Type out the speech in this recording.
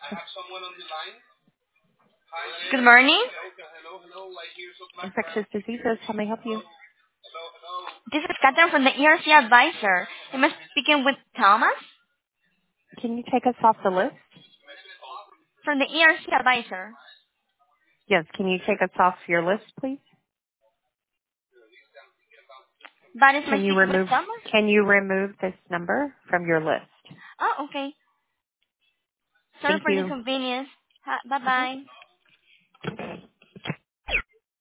Good morning. Infectious diseases, how may I help you? This is Catherine from the ERC Advisor. Am I speaking with Thomas Can you take us off the list? from the ERC Advisor? Yes, can you take us off your list, please? But am I Can you speaking with remove Thomas? can you remove this number from your list? Oh, okay. Sorry Thank for the you. inconvenience. Bye Mhm. bye.